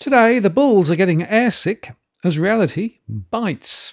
Today, the bulls are getting airsick as reality bites.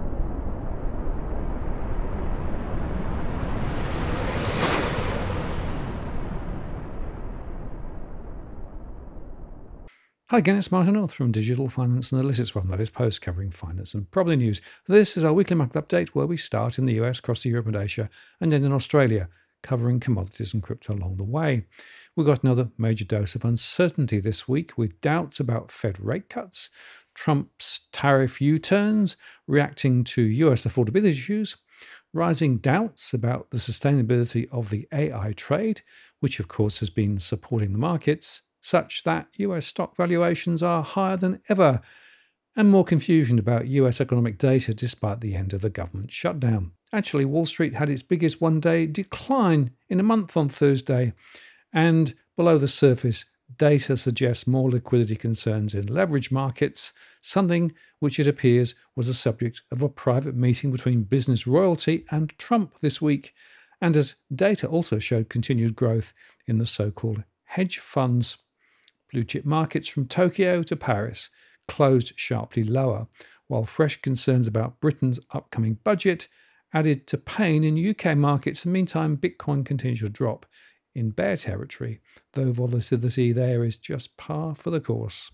Hi again, it's Martin North from Digital Finance Analytics, one that is post covering finance and property news. This is our weekly market update where we start in the US, across to Europe and Asia, and then in Australia, covering commodities and crypto along the way. We got another major dose of uncertainty this week with doubts about Fed rate cuts, Trump's tariff U-turns, reacting to US affordability issues, rising doubts about the sustainability of the AI trade, which of course has been supporting the markets, such that US stock valuations are higher than ever, and more confusion about US economic data despite the end of the government shutdown. Actually, Wall Street had its biggest one-day decline in a month on Thursday, and below the surface, data suggests more liquidity concerns in leverage markets, something which it appears was the subject of a private meeting between business royalty and Trump this week, and as data also showed continued growth in the so-called hedge funds. Blue chip markets from Tokyo to Paris closed sharply lower, while fresh concerns about Britain's upcoming budget added to pain in UK markets. In the meantime, Bitcoin continues to drop in bear territory, though volatility there is just par for the course.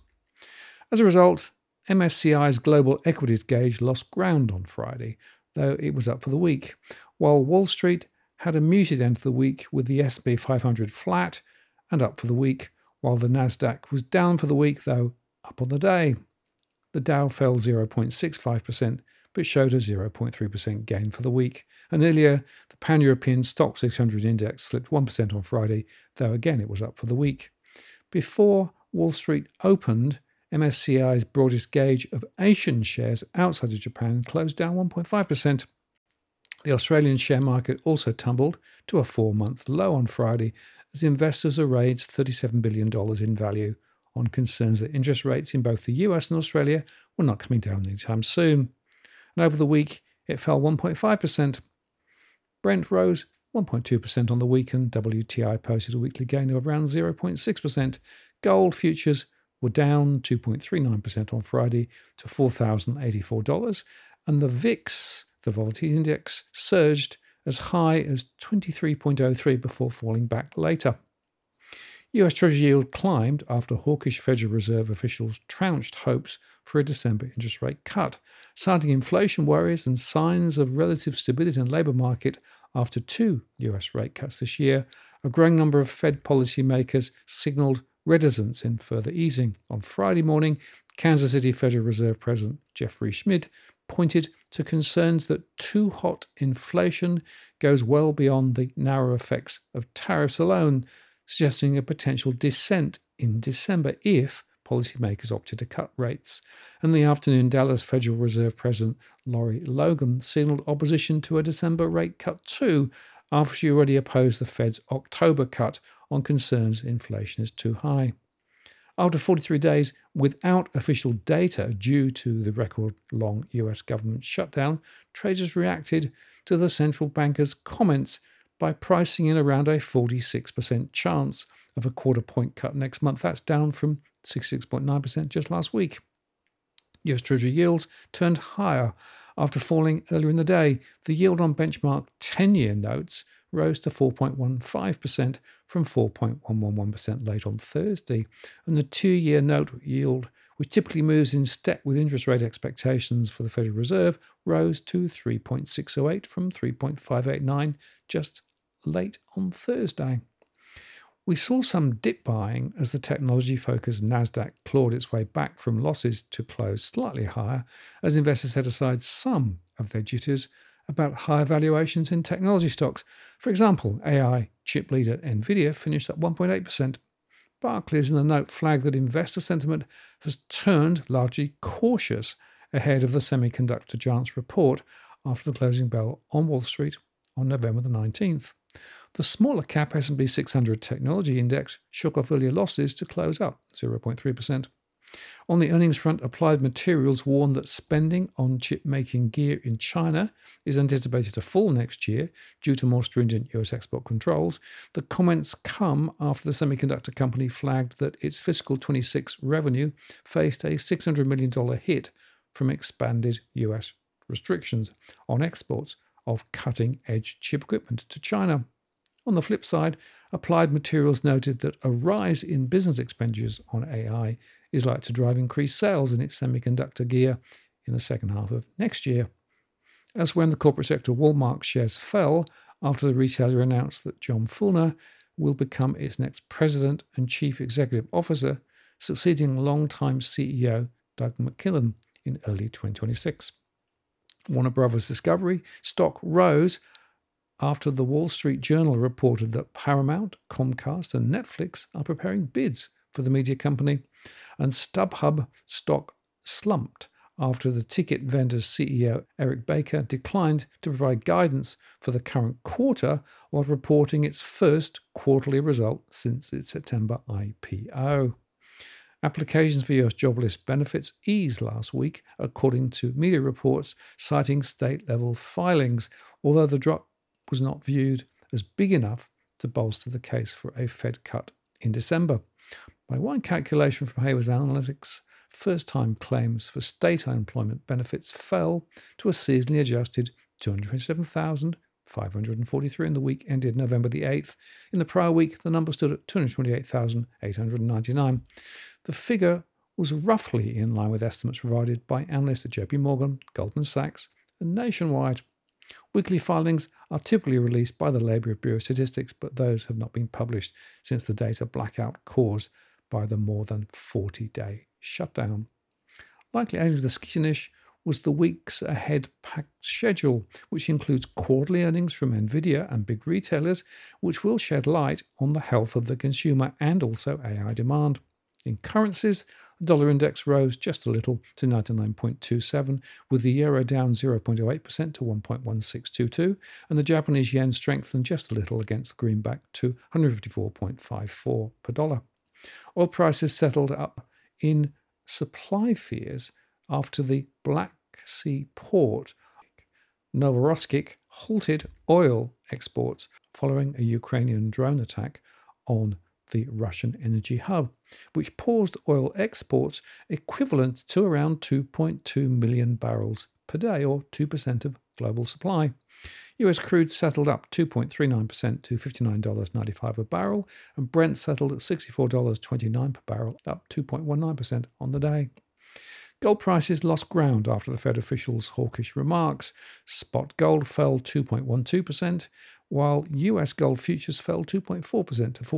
As a result, MSCI's global equities gauge lost ground on Friday, though it was up for the week, while Wall Street had a muted end to the week with the S&P 500 flat and up for the week, while the Nasdaq was down for the week, though up on the day. The Dow fell 0.65%, but showed a 0.3% gain for the week. And earlier, the Pan-European Stock 600 index slipped 1% on Friday, though again it was up for the week. Before Wall Street opened, MSCI's broadest gauge of Asian shares outside of Japan closed down 1.5%. The Australian share market also tumbled to a 4-month low on Friday, as investors erased $37 billion in value on concerns that interest rates in both the US and Australia were not coming down anytime soon. And over the week, it fell 1.5%. Brent rose 1.2% on the week, and WTI posted a weekly gain of around 0.6%. Gold futures were down 2.39% on Friday to $4,084, and the VIX, the volatility index, surged as high as 23.03 before falling back later. US Treasury yield climbed after hawkish Federal Reserve officials trounced hopes for a December interest rate cut, citing inflation worries and signs of relative stability in the labour market after 2 US rate cuts this year. A growing number of Fed policymakers signalled reticence in further easing. On Friday morning, Kansas City Federal Reserve President Jeffrey Schmidt pointed to concerns that too hot inflation goes well beyond the narrow effects of tariffs alone, suggesting a potential dissent in December if policymakers opted to cut rates. In the afternoon, Dallas Federal Reserve President Lori Logan signaled opposition to a December rate cut too, after she already opposed the Fed's October cut on concerns inflation is too high. After 43 days without official data due to the record-long US government shutdown, traders reacted to the central banker's comments by pricing in around a 46% chance of a quarter-point cut next month. That's down from 66.9% just last week. US Treasury yields turned higher after falling earlier in the day. The yield on benchmark 10-year notes rose to 4.15% from 4.111% late on Thursday, and the 2-year note yield, which typically moves in step with interest rate expectations for the Federal Reserve, rose to 3.608 from 3.589 just late on Thursday. We saw some dip buying as the technology-focused Nasdaq clawed its way back from losses to close slightly higher, as investors set aside some of their jitters about higher valuations in technology stocks. For example, AI chip leader Nvidia finished at 1.8%. Barclays in the note flagged that investor sentiment has turned largely cautious ahead of the semiconductor giant's report after the closing bell on Wall Street on November the 19th. The smaller cap S&P 600 technology index shook off earlier losses to close up 0.3%. On the earnings front, Applied Materials warned that spending on chip-making gear in China is anticipated to fall next year due to more stringent US export controls. The comments come after the semiconductor company flagged that its fiscal 26 revenue faced a $600 million hit from expanded US restrictions on exports of cutting-edge chip equipment to China. On the flip side, Applied Materials noted that a rise in business expenditures on AI is likely to drive increased sales in its semiconductor gear in the second half of next year. As when the corporate sector Walmart shares fell after the retailer announced that John Fulner will become its next president and chief executive officer, succeeding longtime CEO Doug McMillon in early 2026. Warner Brothers Discovery stock rose after the Wall Street Journal reported that Paramount, Comcast, and Netflix are preparing bids for the media company, and StubHub stock slumped after the ticket vendor's CEO Eric Baker declined to provide guidance for the current quarter while reporting its first quarterly result since its September IPO. Applications for US jobless benefits eased last week, according to media reports citing state-level filings, although the drop was not viewed as big enough to bolster the case for a Fed cut in December. By one calculation from Hayward Analytics, first-time claims for state unemployment benefits fell to a seasonally adjusted 227,543 in the week ended November the 8th. In the prior week, the number stood at 228,899. The figure was roughly in line with estimates provided by analysts at JP Morgan, Goldman Sachs, and Nationwide. Weekly filings are typically released by the Labour Bureau of Statistics, but those have not been published since the data blackout caused by the more than 40-day shutdown. Likely adding to the skittish was the weeks ahead packed schedule, which includes quarterly earnings from Nvidia and big retailers, which will shed light on the health of the consumer and also AI demand. In currencies, the dollar index rose just a little to 99.27, with the euro down 0.08% to 1.1622, and the Japanese yen strengthened just a little against the greenback to 154.54 per dollar. Oil prices settled up in supply fears after the Black Sea port Novorossiysk halted oil exports following a Ukrainian drone attack on the Russian energy hub, which paused oil exports equivalent to around 2.2 million barrels per day, or 2% of global supply. US crude settled up 2.39% to $59.95 a barrel, and Brent settled at $64.29 per barrel, up 2.19% on the day. Gold prices lost ground after the Fed officials' hawkish remarks. Spot gold fell 2.12%, while US gold futures fell 2.4% to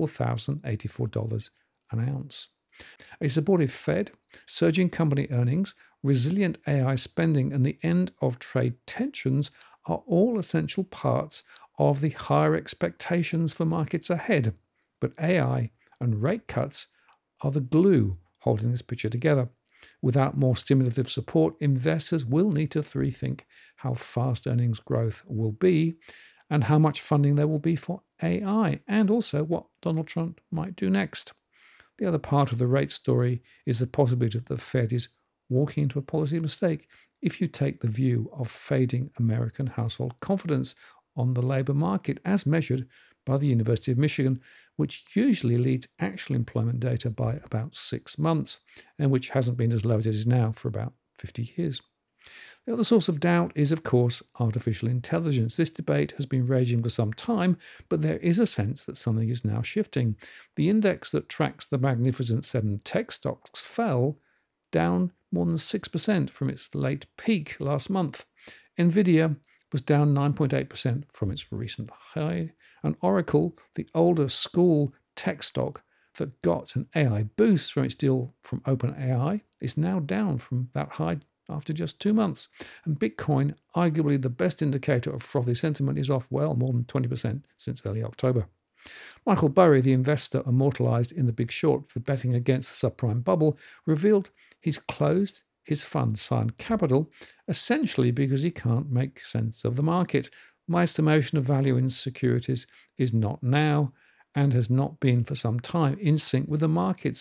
$4,084 an ounce. A supportive Fed, surging company earnings, resilient AI spending, and the end of trade tensions are all essential parts of the higher expectations for markets ahead. But AI and rate cuts are the glue holding this picture together. Without more stimulative support, investors will need to rethink how fast earnings growth will be and how much funding there will be for AI, and also what Donald Trump might do next. The other part of the rate story is the possibility that the Fed is walking into a policy mistake if you take the view of fading American household confidence on the labor market as measured by the University of Michigan, which usually leads actual employment data by about 6 months, and which hasn't been as low as it is now for about 50 years. The other source of doubt is, of course, artificial intelligence. This debate has been raging for some time, but there is a sense that something is now shifting. The index that tracks the Magnificent Seven tech stocks fell, down more than 6% from its late peak last month. Nvidia was down 9.8% from its recent high, and Oracle, the older school tech stock that got an AI boost from its deal from OpenAI, is now down from that high after just 2 months. And Bitcoin, arguably the best indicator of frothy sentiment, is off well more than 20% since early October. Michael Burry, the investor immortalized in The Big Short for betting against the subprime bubble, revealed he's closed his fund Cyan Capital essentially because he can't make sense of the market. My estimation of value in securities is not now, and has not been for some time, in sync with the markets,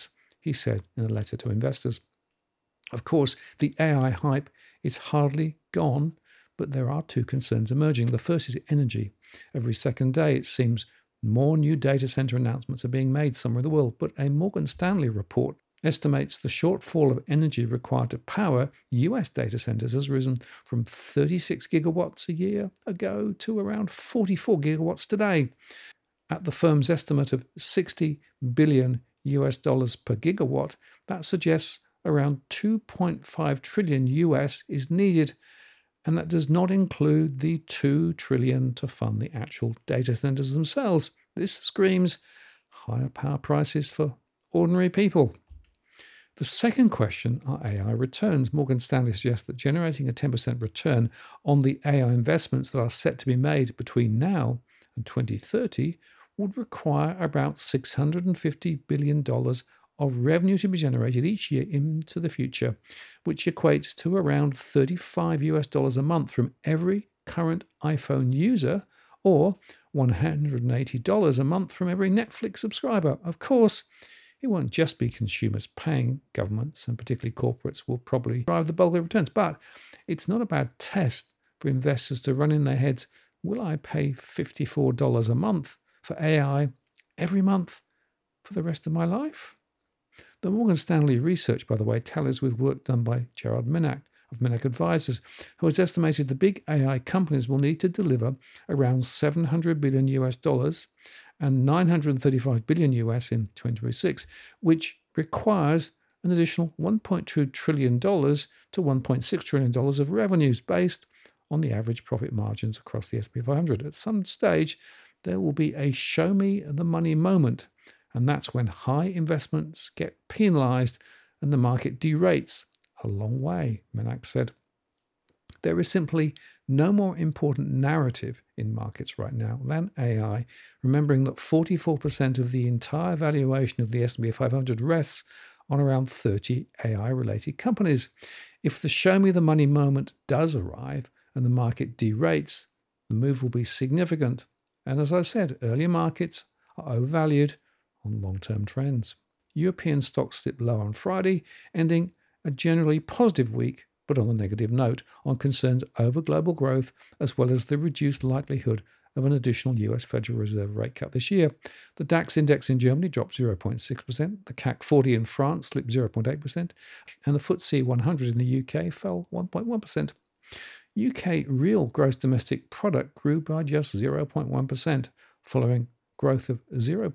he said in a letter to investors. Of course, the AI hype is hardly gone, but there are two concerns emerging. The first is energy. Every second day, it seems more new data center announcements are being made somewhere in the world, but a Morgan Stanley report estimates the shortfall of energy required to power US data centers has risen from 36 gigawatts a year ago to around 44 gigawatts today. At the firm's estimate of 60 billion US dollars per gigawatt, that suggests around 2.5 trillion US is needed, and that does not include the 2 trillion to fund the actual data centers themselves. This screams higher power prices for ordinary people. The second question are AI returns. Morgan Stanley suggests that generating a 10% return on the AI investments that are set to be made between now and 2030 would require about $650 billion of revenue to be generated each year into the future, which equates to around $35 a month from every current iPhone user, or $180 a month from every Netflix subscriber. Of course, it won't just be consumers paying. Governments, and particularly corporates, will probably drive the bulk of returns. But it's not a bad test for investors to run in their heads, will I pay $54 a month for AI every month for the rest of my life? The Morgan Stanley research, by the way, tallies with work done by Gerard Minack of Minack Advisors, who has estimated the big AI companies will need to deliver around $700 billion US dollars and 935 billion US in 2026, which requires an additional $1.2 trillion to $1.6 trillion of revenues based on the average profit margins across the S&P 500. At some stage, there will be a show me the money moment, and that's when high investments get penalized and the market derates a long way, Minack said. There is simply no more important narrative in markets right now than AI, remembering that 44% of the entire valuation of the S&P 500 rests on around 30 AI-related companies. If the show me the money moment does arrive and the market derates, the move will be significant. And as I said, earlier markets are overvalued on long-term trends. European stocks slipped lower on Friday, ending a generally positive week, but on a negative note, on concerns over global growth, as well as the reduced likelihood of an additional US Federal Reserve rate cut this year. The DAX index in Germany dropped 0.6%, the CAC 40 in France slipped 0.8%, and the FTSE 100 in the UK fell 1.1%. UK real gross domestic product grew by just 0.1%, following growth of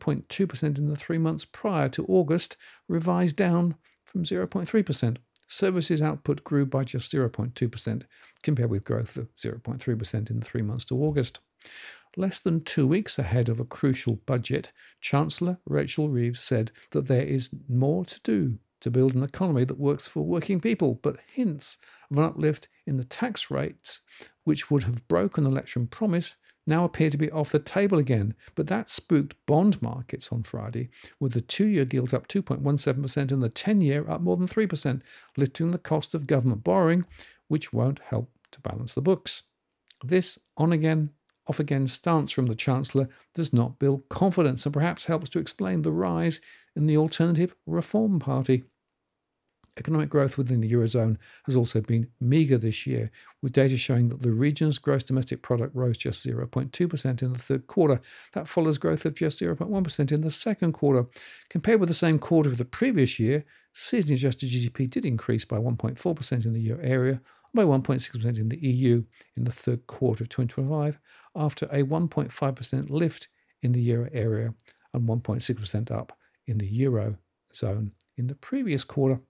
0.2% in the 3 months prior to August, revised down from 0.3%. Services output grew by just 0.2%, compared with growth of 0.3% in the 3 months to August. Less than 2 weeks ahead of a crucial budget, Chancellor Rachel Reeves said that there is more to do to build an economy that works for working people, but hints of an uplift in the tax rates, which would have broken election promise, now appear to be off the table again. But that spooked bond markets on Friday, with the 2-year gilt up 2.17% and the 10-year up more than 3%, lifting the cost of government borrowing, which won't help to balance the books. This on-again, off-again stance from the Chancellor does not build confidence and perhaps helps to explain the rise in the Alternative Reform Party. Economic growth within the Eurozone has also been meagre this year, with data showing that the region's gross domestic product rose just 0.2% in the third quarter. That follows growth of just 0.1% in the second quarter. Compared with the same quarter of the previous year, seasonally adjusted GDP did increase by 1.4% in the euro area, by 1.6% in the EU in the third quarter of 2025, after a 1.5% lift in the euro area and 1.6% up in the Eurozone in the previous quarter.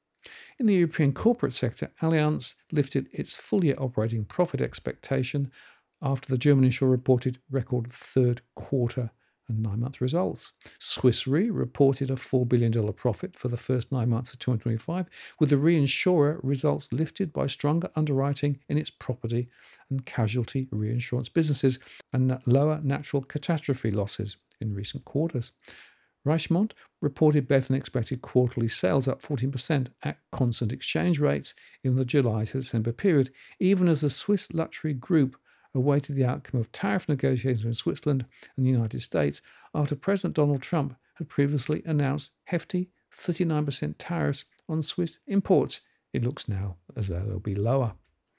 In the European corporate sector, Allianz lifted its full-year operating profit expectation after the German insurer reported record third quarter and 9-month results. Swiss Re reported a $4 billion profit for the first 9 months of 2025, with the reinsurer results lifted by stronger underwriting in its property and casualty reinsurance businesses and lower natural catastrophe losses in recent quarters. Richemont reported better than expected quarterly sales, up 14% at constant exchange rates in the July to December period, even as the Swiss luxury group awaited the outcome of tariff negotiations in Switzerland and the United States after President Donald Trump had previously announced hefty 39% tariffs on Swiss imports. It looks now as though they'll be lower.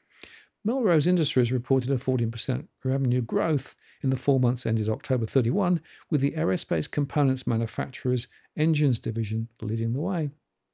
Melrose Industries reported a 14% revenue growth in the 4 months ended October 31, with the aerospace components manufacturer's engines division leading the way.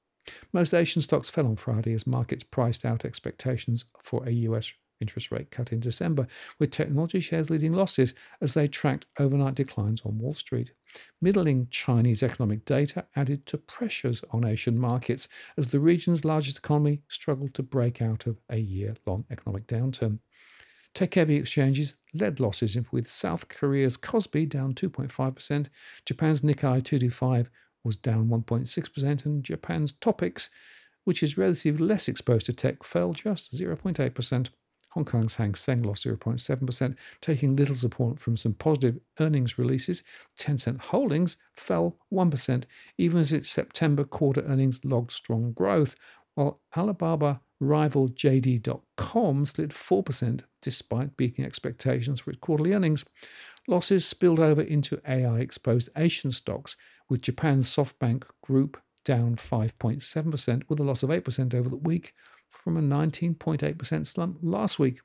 Most Asian stocks fell on Friday as markets priced out expectations for a US interest rate cut in December, with technology shares leading losses as they tracked overnight declines on Wall Street. Middling Chinese economic data added to pressures on Asian markets as the region's largest economy struggled to break out of a year-long economic downturn. Tech-heavy exchanges led losses, with South Korea's Kospi down 2.5%, Japan's Nikkei 225 was down 1.6%, and Japan's Topix, which is relatively less exposed to tech, fell just 0.8%. Hong Kong's Hang Seng lost 0.7%, taking little support from some positive earnings releases. Tencent Holdings fell 1%, even as its September quarter earnings logged strong growth, while Alibaba rival JD.com slid 4% despite beating expectations for its quarterly earnings. Losses spilled over into AI-exposed Asian stocks, with Japan's SoftBank Group down 5.7%, with a loss of 8% over the week from a 19.8% slump last week,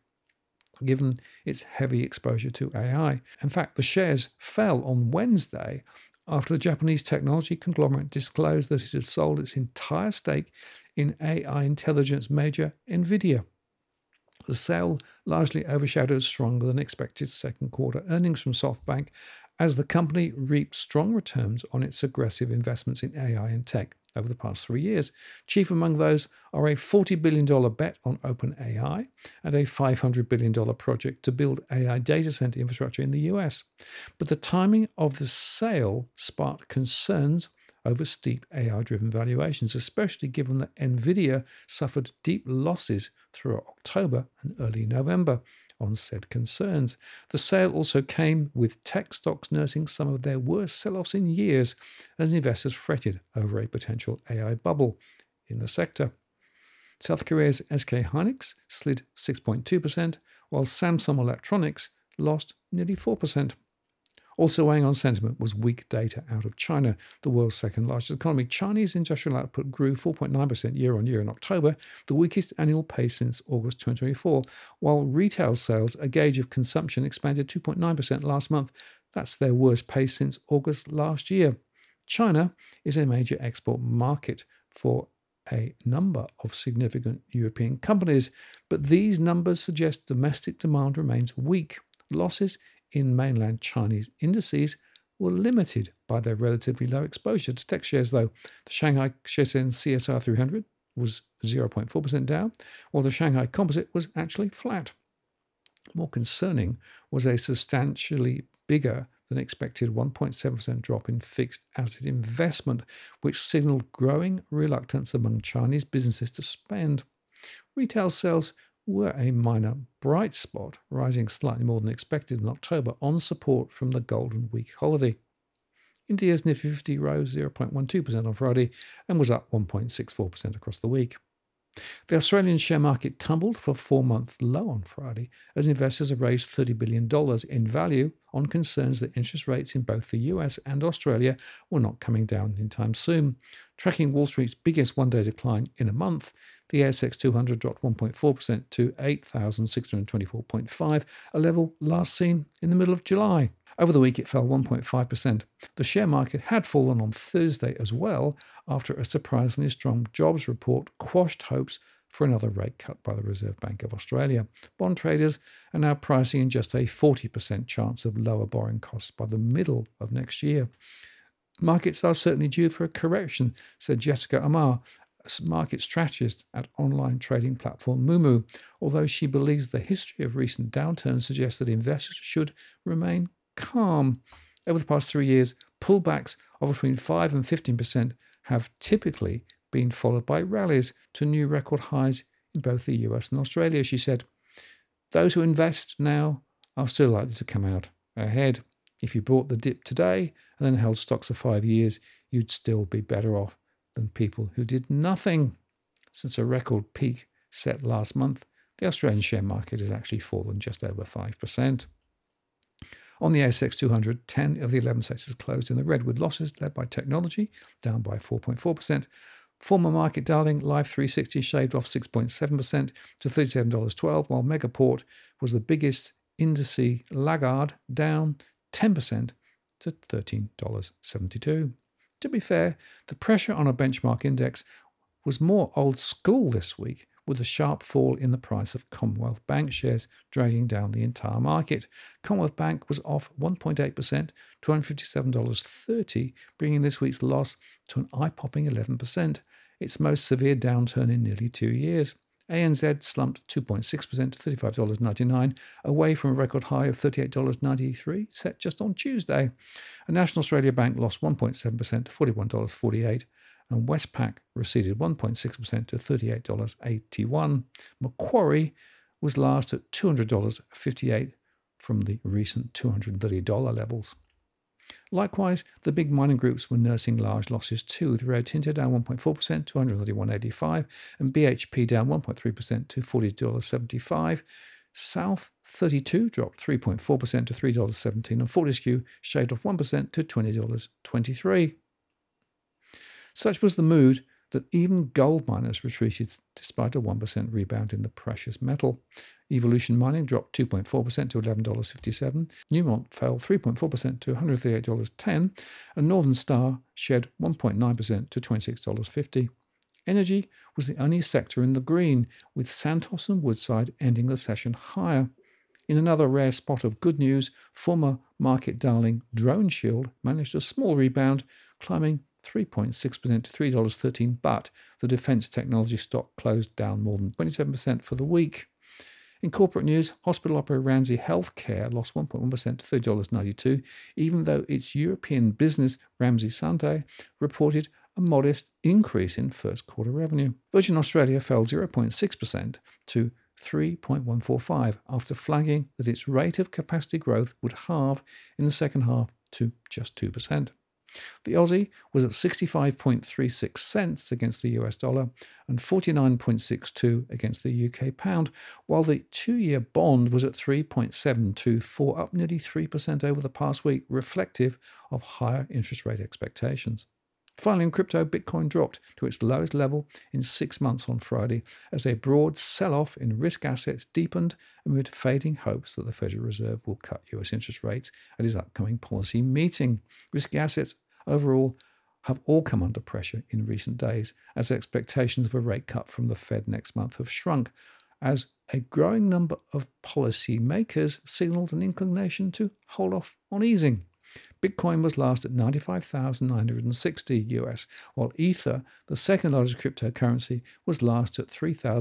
given its heavy exposure to AI. In fact, the shares fell on Wednesday after the Japanese technology conglomerate disclosed that it had sold its entire stake in AI intelligence major NVIDIA. The sale largely overshadowed stronger than expected second quarter earnings from SoftBank as the company reaped strong returns on its aggressive investments in AI and tech over the past 3 years. Chief among those are a $40 billion bet on OpenAI and a $500 billion project to build AI data center infrastructure in the US. But the timing of the sale sparked concerns over steep AI-driven valuations, especially given that NVIDIA suffered deep losses through October and early November on said concerns. The sale also came with tech stocks nursing some of their worst sell-offs in years as investors fretted over a potential AI bubble in the sector. South Korea's SK Hynix slid 6.2%, while Samsung Electronics lost nearly 4%. Also weighing on sentiment was weak data out of China, the world's second largest economy. Chinese industrial output grew 4.9% year on year in October, the weakest annual pace since August 2024, while retail sales, a gauge of consumption, expanded 2.9% last month. That's their worst pace since August last year. China is a major export market for a number of significant European companies, but these numbers suggest domestic demand remains weak. Losses in mainland Chinese indices were limited by their relatively low exposure to tech shares, though. The Shanghai Shenzhen CSR 300 was 0.4% down, while the Shanghai Composite was actually flat. More concerning was a substantially bigger than expected 1.7% drop in fixed asset investment, which signaled growing reluctance among Chinese businesses to spend. Retail sales were a minor bright spot, rising slightly more than expected in October on support from the Golden Week holiday. India's Nifty 50 rose 0.12% on Friday and was up 1.64% across the week. The Australian share market tumbled for a 4-month low on Friday as investors have raised $30 billion in value on concerns that interest rates in both the US and Australia were not coming down anytime soon. Tracking Wall Street's biggest one-day decline in a month, the ASX 200 dropped 1.4% to 8,624.5, a level last seen in the middle of July. Over the week, it fell 1.5%. The share market had fallen on Thursday as well after a surprisingly strong jobs report quashed hopes for another rate cut by the Reserve Bank of Australia. Bond traders are now pricing in just a 40% chance of lower borrowing costs by the middle of next year. Markets are certainly due for a correction, said Jessica Amar, a market strategist at online trading platform Moomoo, although she believes the history of recent downturns suggests that investors should remain calm. Over the past 3 years, pullbacks of between 5 and 15% have typically been followed by rallies to new record highs in both the US and Australia, she said. Those who invest now are still likely to come out ahead. If you bought the dip today and then held stocks for 5 years, you'd still be better off than people who did nothing. Since a record peak set last month, the Australian share market has actually fallen just over 5%. On the ASX 200, 10 of the 11 sectors closed in the red, with losses led by technology, down by 4.4%. Former market darling Life360 shaved off 6.7% to $37.12, while Megaport was the biggest indice laggard, down 10% to $13.72. To be fair, the pressure on a benchmark index was more old school this week, with a sharp fall in the price of Commonwealth Bank shares dragging down the entire market. Commonwealth Bank was off 1.8% to $157.30, bringing this week's loss to an eye-popping 11%, its most severe downturn in nearly 2 years. ANZ slumped 2.6% to $35.99, away from a record high of $38.93 set just on Tuesday. And National Australia Bank lost 1.7% to $41.48, and Westpac receded 1.6% to $38.81. Macquarie was last at $200.58 from the recent $230 levels. Likewise, the big mining groups were nursing large losses too, with Rio Tinto down 1.4% to $131.85 and BHP down 1.3% to $40.75. South 32 dropped 3.4% to $3.17 and Fortescue shaved off 1% to $20.23. Such was the mood that even gold miners retreated despite a 1% rebound in the precious metal. Evolution Mining dropped 2.4% to $11.57. Newmont fell 3.4% to $138.10. And Northern Star shed 1.9% to $26.50. Energy was the only sector in the green, with Santos and Woodside ending the session higher. In another rare spot of good news, former market darling DroneShield managed a small rebound, climbing 3.6% to $3.13, but the defence technology stock closed down more than 27% for the week. In corporate news, hospital operator Ramsay Health Care lost 1.1% to $30.92, even though its European business, Ramsay Santé, reported a modest increase in first quarter revenue. Virgin Australia fell 0.6% to 3.145 after flagging that its rate of capacity growth would halve in the second half to just 2%. The Aussie was at 65.36 cents against the US dollar and 49.62 against the UK pound, while the 2-year bond was at 3.724, up nearly 3% over the past week, reflective of higher interest rate expectations. Finally, in crypto, Bitcoin dropped to its lowest level in 6 months on Friday as a broad sell-off in risk assets deepened amid fading hopes that the Federal Reserve will cut US interest rates at its upcoming policy meeting. Risky assets overall have all come under pressure in recent days as expectations of a rate cut from the Fed next month have shrunk, as a growing number of policy makers signaled an inclination to hold off on easing. Bitcoin was last at 95,960 US, while Ether, the second largest cryptocurrency, was last at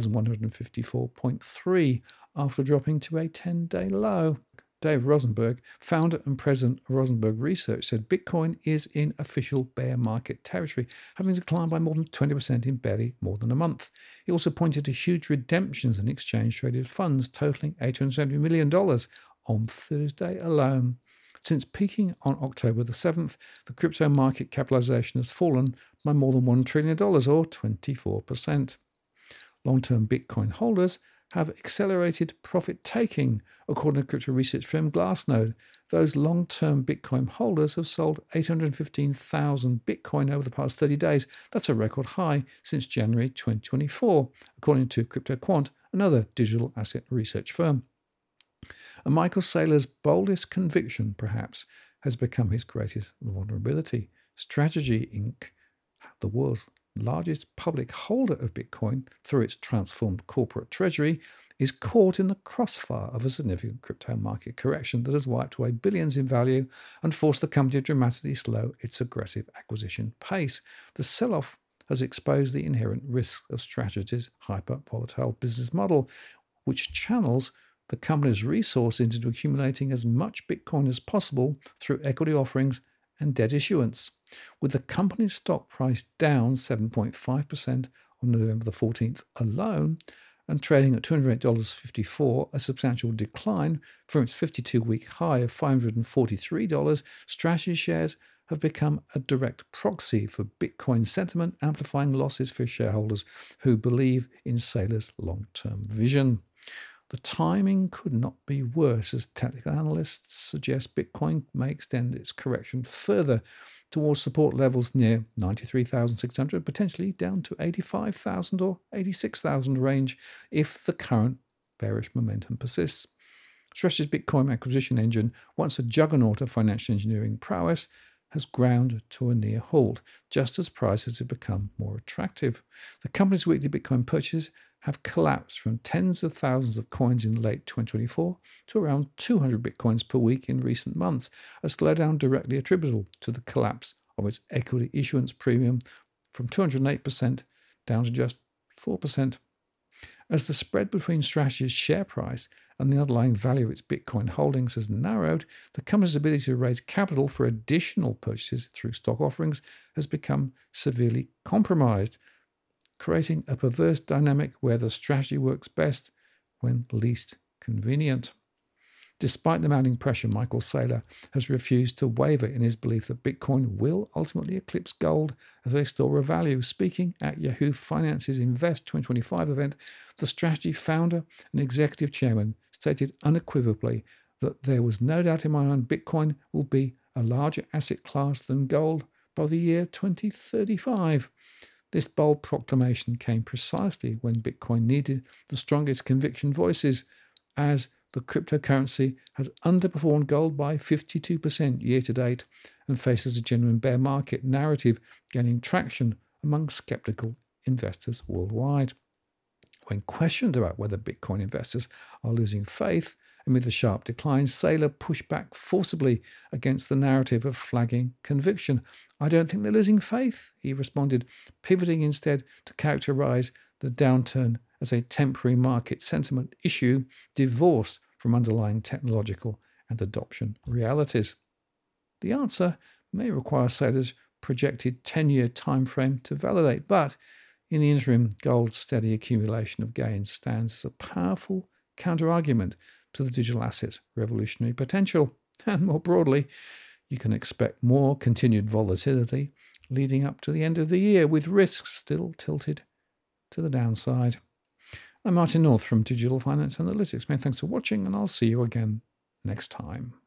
3,154.3 after dropping to a 10-day low. Dave Rosenberg, founder and president of Rosenberg Research, said Bitcoin is in official bear market territory, having declined by more than 20% in barely more than a month. He also pointed to huge redemptions in exchange-traded funds totaling $870 million on Thursday alone. Since peaking on October the 7th, the crypto market capitalization has fallen by more than $1 trillion, or 24%. Long-term Bitcoin holders have accelerated profit-taking, according to crypto research firm Glassnode. Those long-term Bitcoin holders have sold 815,000 Bitcoin over the past 30 days. That's a record high since January 2024, according to CryptoQuant, another digital asset research firm. And Michael Saylor's boldest conviction, perhaps, has become his greatest vulnerability. Strategy Inc., the world's largest public holder of Bitcoin through its transformed corporate treasury, is caught in the crossfire of a significant crypto market correction that has wiped away billions in value and forced the company to dramatically slow its aggressive acquisition pace. The sell-off has exposed the inherent risks of Strategy's hyper-volatile business model, which channels the company's resource into accumulating as much Bitcoin as possible through equity offerings and debt issuance. With the company's stock price down 7.5% on November the 14th alone and trading at $208.54, a substantial decline from its 52-week high of $543, Strategy shares have become a direct proxy for Bitcoin sentiment, amplifying losses for shareholders who believe in Saylor's long-term vision. The timing could not be worse, as technical analysts suggest Bitcoin may extend its correction further towards support levels near 93,600, potentially down to 85,000 or 86,000 range if the current bearish momentum persists. Stretch's Bitcoin acquisition engine, once a juggernaut of financial engineering prowess, has ground to a near halt, just as prices have become more attractive. The company's weekly Bitcoin purchases have collapsed from tens of thousands of coins in late 2024 to around 200 Bitcoins per week in recent months, a slowdown directly attributable to the collapse of its equity issuance premium from 208% down to just 4%. As the spread between Strategy's share price and the underlying value of its Bitcoin holdings has narrowed, the company's ability to raise capital for additional purchases through stock offerings has become severely compromised, creating a perverse dynamic where the strategy works best when least convenient. Despite the mounting pressure, Michael Saylor has refused to waver in his belief that Bitcoin will ultimately eclipse gold as a store of value. Speaking at Yahoo Finance's Invest 2025 event, the strategy founder and executive chairman stated unequivocally that there was no doubt in my mind Bitcoin will be a larger asset class than gold by the year 2035. This bold proclamation came precisely when Bitcoin needed the strongest conviction voices, as the cryptocurrency has underperformed gold by 52% year to date and faces a genuine bear market narrative gaining traction among skeptical investors worldwide. When questioned about whether Bitcoin investors are losing faith amid the sharp decline, Saylor pushed back forcibly against the narrative of flagging conviction. "I don't think they're losing faith," he responded, pivoting instead to characterize the downturn as a temporary market sentiment issue divorced from underlying technological and adoption realities. The answer may require Saylor's projected 10-year timeframe to validate, but in the interim, gold's steady accumulation of gains stands as a powerful counter-argument to the digital asset's revolutionary potential. And more broadly, you can expect more continued volatility leading up to the end of the year, with risks still tilted to the downside. I'm Martin North from Digital Finance Analytics. Many thanks for watching, and I'll see you again next time.